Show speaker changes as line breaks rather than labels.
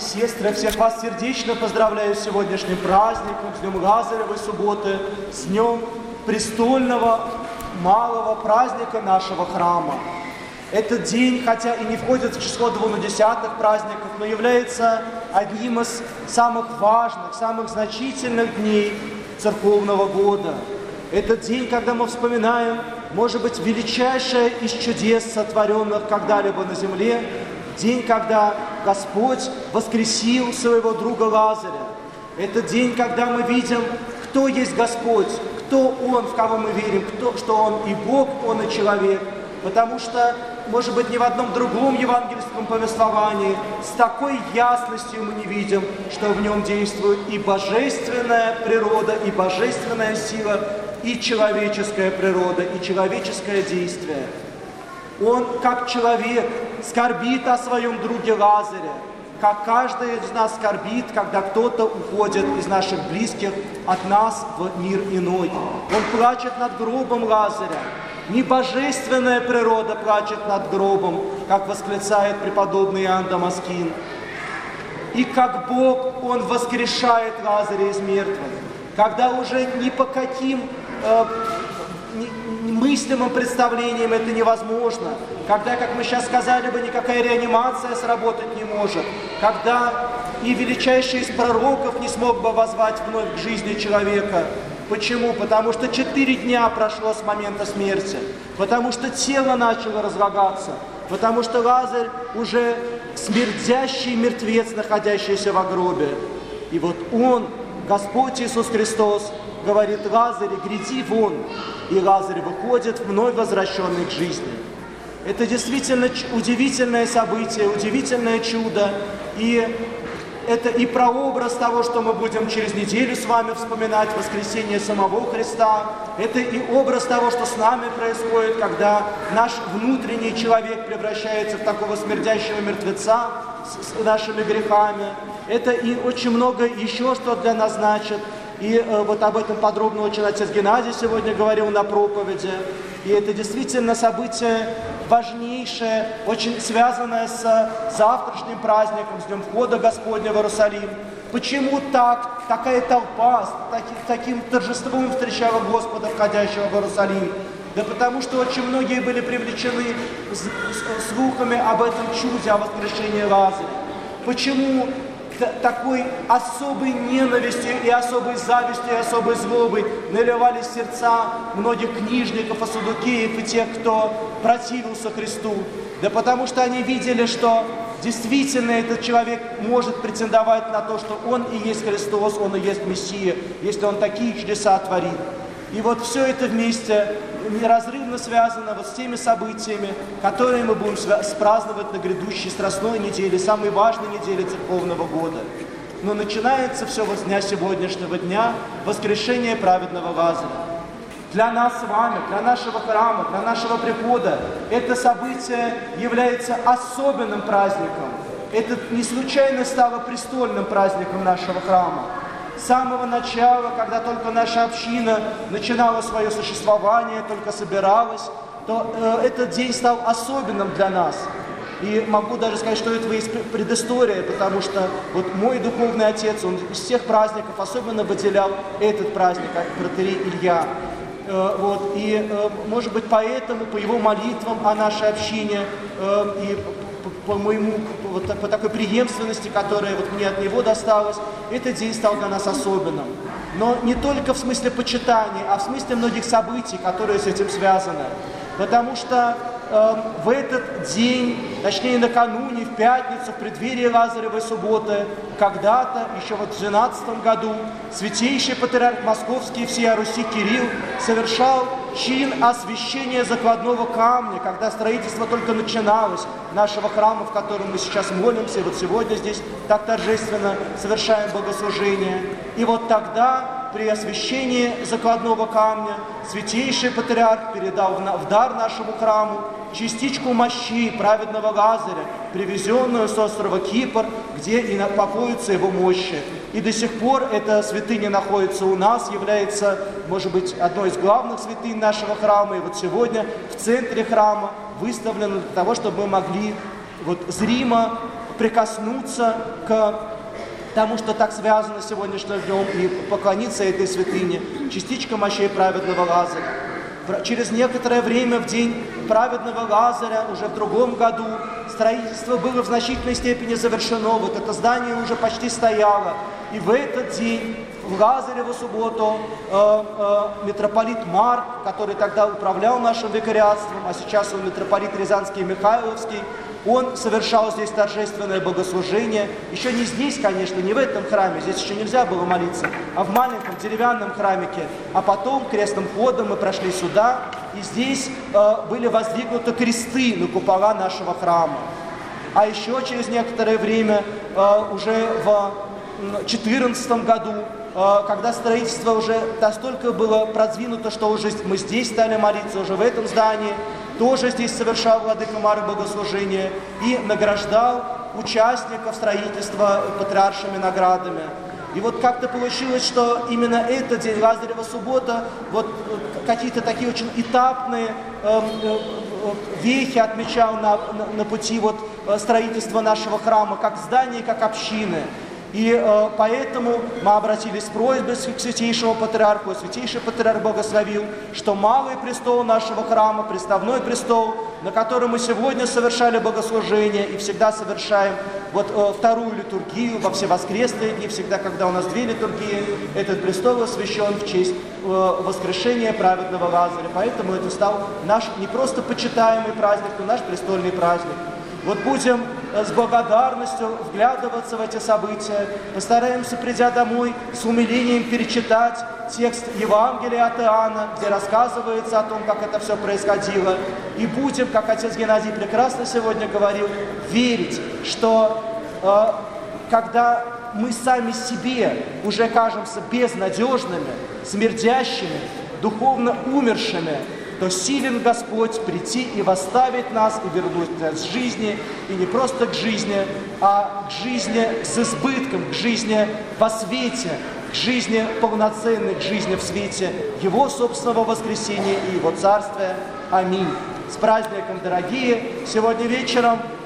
сестры, я всех вас сердечно поздравляю с сегодняшним праздником, с Днем Лазаревой субботы, с Днем престольного малого праздника нашего храма. Этот день, хотя и не входит в число 2/10 праздников, но является одним из самых важных, самых значительных дней церковного года. Этот день, когда мы вспоминаем, может быть, величайшее из чудес, сотворенных когда-либо на земле, день, когда Господь воскресил своего друга Лазаря. Это день, когда мы видим, кто есть Господь, кто Он, в кого мы верим, что Он и Бог, Он и человек. Потому что, может быть, ни в одном другом евангельском повествовании с такой ясностью мы не видим, что в нем действует и божественная природа, и божественная сила, и человеческая природа, и человеческое действие. Он, как человек, скорбит о своем друге Лазаре, как каждый из нас скорбит, когда кто-то уходит из наших близких от нас в мир иной. Он плачет над гробом Лазаря. Не божественная природа плачет над гробом, как восклицает преподобный Иоанн Дамаскин. И как Бог, Он воскрешает Лазаря из мертвых, когда уже ни по каким мыслимым представлениям это невозможно, когда, как мы сейчас сказали бы, никакая реанимация сработать не может, когда и величайший из пророков не смог бы воззвать вновь к жизни человека. Почему? Потому что 4 дня прошло с момента смерти, потому что тело начало разлагаться, потому что Лазарь уже смердящий мертвец, находящийся во гробе. И вот Он, Господь Иисус Христос, говорит: Лазарь, гряди вон. И Лазарь выходит, вновь возвращенный к жизни. Это действительно удивительное событие, удивительное чудо. И это и прообраз того, что мы будем через неделю с вами вспоминать, воскресение самого Христа. Это и образ того, что с нами происходит, когда наш внутренний человек превращается в такого смердящего мертвеца с нашими грехами. Это и очень много еще, что для нас значит. И вот об этом подробно очень отец Геннадий сегодня говорил на проповеди. И это действительно событие важнейшее, очень связанное с завтрашним праздником, с Днем Входа Господня в Иерусалим. Почему такая толпа с таким торжеством встречала Господа, входящего в Иерусалим? Да потому что очень многие были привлечены слухами об этом чуде, о воскрешении Лазаря. Почему такой особой ненавистью и особой завистью и особой злобой наливались сердца многих книжников и саддукеев и тех, кто противился Христу? Да потому что они видели, что действительно этот человек может претендовать на то, что он и есть Христос, он и есть Мессия, если он такие чудеса творит. И вот все это вместе неразрывно связано вот с теми событиями, которые мы будем праздновать на грядущей Страстной неделе, самой важной неделе церковного года. Но начинается все вот с дня сегодняшнего дня, воскрешения праведного Лазаря. Для нас с вами, для нашего храма, для нашего прихода это событие является особенным праздником. Это не случайно стало престольным праздником нашего храма. С самого начала, когда только наша община начинала свое существование, только собиралась, то этот день стал особенным для нас. И могу даже сказать, что это есть предыстория, потому что вот мой духовный отец, он из всех праздников особенно выделял этот праздник, протоиерей Илья. И, может быть, поэтому, по его молитвам о нашей общине и по такой преемственности, которая вот мне от него досталась, этот день стал для нас особенным. Но не только в смысле почитания, а в смысле многих событий, которые с этим связаны. Потому что в этот день, точнее накануне, в пятницу, в преддверии Лазаревой субботы, когда-то, еще вот в 12 году, святейший патриарх Московский и всея Руси Кирилл совершал чин освящения закладного камня, когда строительство только начиналось, нашего храма, в котором мы сейчас молимся, и вот сегодня здесь так торжественно совершаем богослужение. И вот тогда, при освящении закладного камня, святейший патриарх передал в дар нашему храму частичку мощи праведного Лазаря, привезенную с острова Кипр, где и покоятся его мощи. И до сих пор эта святыня находится у нас, является, может быть, одной из главных святынь нашего храма. И вот сегодня в центре храма выставлена для того, чтобы мы могли вот зримо прикоснуться к тому, что так связано с сегодняшним днем, и поклониться этой святыне, частичка мощей праведного Лазаря. Через некоторое время, в день праведного Лазаря, уже в другом году, строительство было в значительной степени завершено. Вот это здание уже почти стояло. И в этот день, в Лазареву субботу, митрополит Марк, который тогда управлял нашим викариатством, а сейчас он митрополит Рязанский и Михайловский, он совершал здесь торжественное богослужение. Еще не здесь, конечно, не в этом храме, здесь еще нельзя было молиться, а в маленьком деревянном храмике. А потом крестным ходом мы прошли сюда, и здесь были воздвигнуты кресты на купола нашего храма. А еще через некоторое время, уже в 2014 году, когда строительство уже настолько было продвинуто, что уже мы здесь стали молиться, уже в этом здании, тоже здесь совершал владыка Марк богослужение и награждал участников строительства патриаршими наградами. И вот как-то получилось, что именно этот день, Лазарева суббота, вот какие-то такие очень этапные вехи отмечал на пути вот строительства нашего храма, как здания, как общины. И поэтому мы обратились с просьбой к Святейшему Патриарху, и Святейший Патриарх благословил, что малый престол нашего храма, приставной престол, на котором мы сегодня совершали богослужение и всегда совершаем вот вторую литургию во все воскресные дни, всегда, когда у нас две литургии, этот престол освящен в честь воскрешения праведного Лазаря. Поэтому это стал наш не просто почитаемый праздник, но наш престольный праздник. Вот будем с благодарностью вглядываться в эти события, постараемся, придя домой, с умилением перечитать текст Евангелия от Иоанна, где рассказывается о том, как это все происходило. И будем, как отец Геннадий прекрасно сегодня говорил, верить, что когда мы сами себе уже кажемся безнадежными, смердящими, духовно умершими, то силен Господь прийти и восставить нас, и вернуть нас к жизни, и не просто к жизни, а к жизни с избытком, к жизни во свете, к жизни полноценной, к жизни в свете Его собственного воскресения и Его Царствия. Аминь. С праздником, дорогие! Сегодня вечером